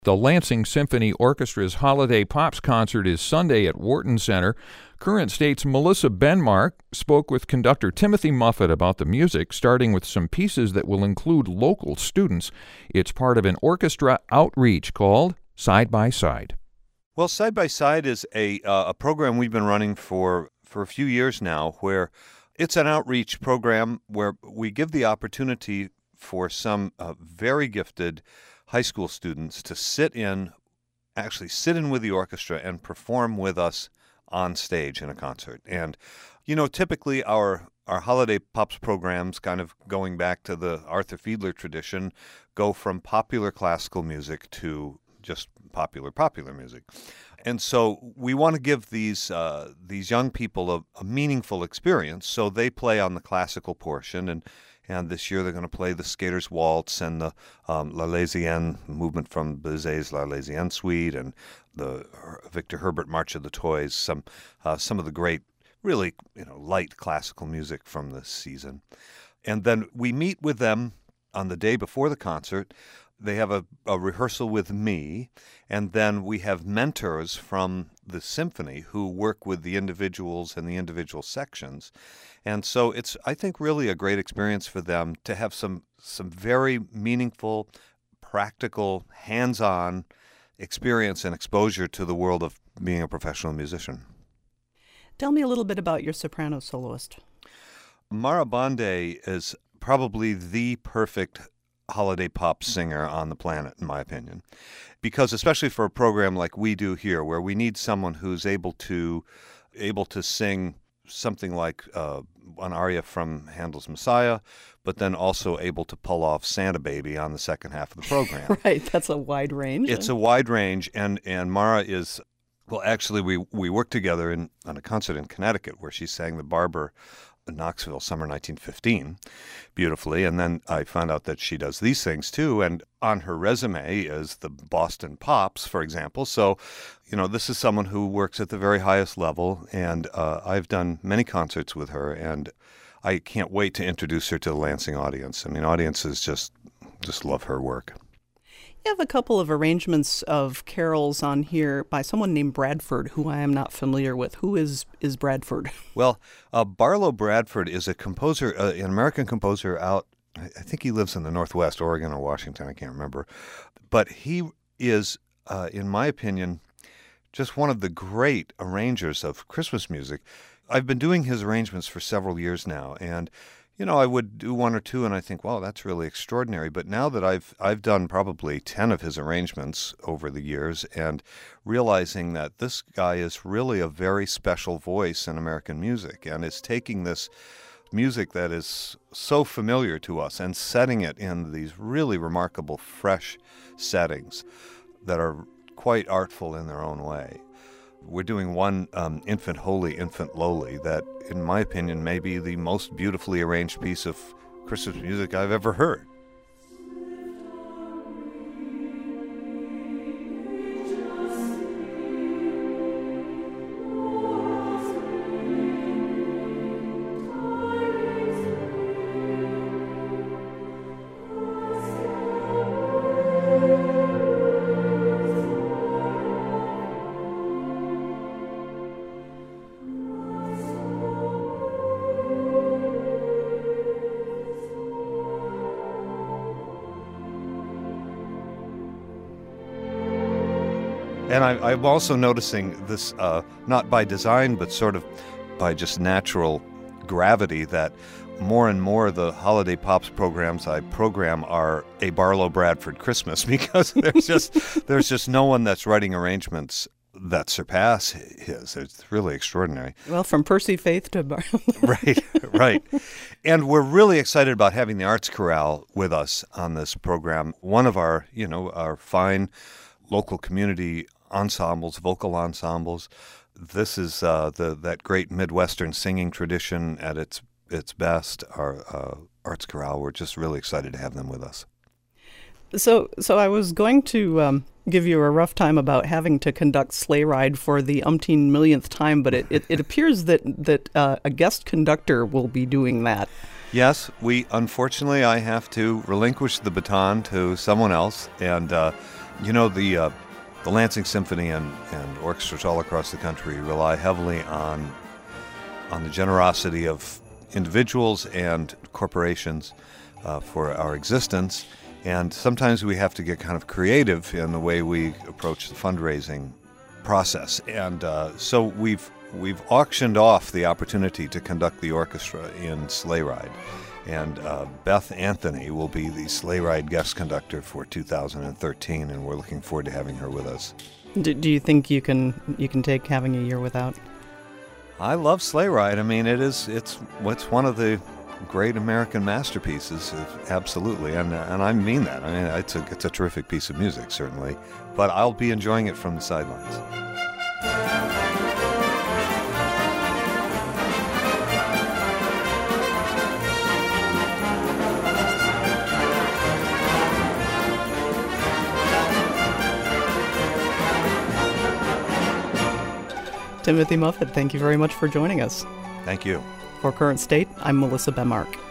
The Lansing Symphony Orchestra's Holiday Pops concert is Sunday at Wharton Center. Current State's Melissa Benmark spoke with conductor Timothy Muffet about the music, starting with some pieces that will include local students. It's part of an orchestra outreach called Side by Side. Well, Side by Side is a program we've been running for a few years now, where it's an outreach program where we give the opportunity for some very gifted high school students to sit in with the orchestra and perform with us on stage in a concert. And, typically our Holiday Pops programs, kind of going back to the Arthur Fiedler tradition, go from popular classical music to just popular music. And so we want to give these young people a meaningful experience. So they play on the classical portion, and this year they're going to play the Skater's Waltz and the L'Arlésienne movement from Bizet's L'Arlésienne Suite and the Victor Herbert March of the Toys, some of the great, really light classical music from this season. And then we meet with them on the day before the concert. They have a rehearsal with me, and then we have mentors from the symphony who work with the individuals and the individual sections. And so it's, I think, really a great experience for them to have some very meaningful, practical, hands-on experience and exposure to the world of being a professional musician. Tell me a little bit about your soprano soloist. Mara Bonde is probably the perfect holiday pop singer on the planet, in my opinion, because especially for a program like we do here, where we need someone who's able to sing something like an aria from Handel's Messiah, but then also able to pull off Santa Baby on the second half of the program. Right, that's a wide range. It's a wide range, and Mara is, well, actually, we worked together on a concert in Connecticut where she sang the Barber in Knoxville, summer 1915, beautifully, and then I found out that she does these things too, and on her resume is the Boston Pops, for example. So, this is someone who works at the very highest level, and I've done many concerts with her, and I can't wait to introduce her to the Lansing audience. I mean, audiences just love her work. You have a couple of arrangements of carols on here by someone named Bradford, who I am not familiar with. Who is Bradford? Well, Barlow Bradford is a composer, an American composer out, I think he lives in the Northwest, Oregon or Washington, I can't remember. But he is, in my opinion, just one of the great arrangers of Christmas music. I've been doing his arrangements for several years now, and I would do one or two, and I think, wow, that's really extraordinary. But now that I've done probably 10 of his arrangements over the years, and realizing that this guy is really a very special voice in American music, and is taking this music that is so familiar to us and setting it in these really remarkable, fresh settings that are quite artful in their own way. We're doing one, Infant Holy, Infant Lowly, that, in my opinion, may be the most beautifully arranged piece of Christmas music I've ever heard. And I'm also noticing this, not by design, but sort of by just natural gravity, that more and more the Holiday Pops programs I program are a Barlow Bradford Christmas, because there's just no one that's writing arrangements that surpass his. It's really extraordinary. Well, from Percy Faith to Barlow. Right. And we're really excited about having the Arts Chorale with us on this program. One of our fine local community ensembles, vocal ensembles. This is that great Midwestern singing tradition at its best. Our Arts Chorale, we're just really excited to have them with us. So I was going to give you a rough time about having to conduct Sleigh Ride for the umpteen millionth time, but it appears that a guest conductor will be doing that. Yes, unfortunately I have to relinquish the baton to someone else, and The Lansing Symphony and orchestras all across the country rely heavily on the generosity of individuals and corporations for our existence, and sometimes we have to get kind of creative in the way we approach the fundraising process. And so we've auctioned off the opportunity to conduct the orchestra in Sleigh Ride. And Beth Anthony will be the Sleigh Ride guest conductor for 2013, and we're looking forward to having her with us. Do you think you can take having a year without? I love Sleigh Ride. I mean, it's one of the great American masterpieces, absolutely, and I mean that. I mean, it's a terrific piece of music, certainly, but I'll be enjoying it from the sidelines. Timothy Muffett, thank you very much for joining us. Thank you. For Current State, I'm Melissa Benmark.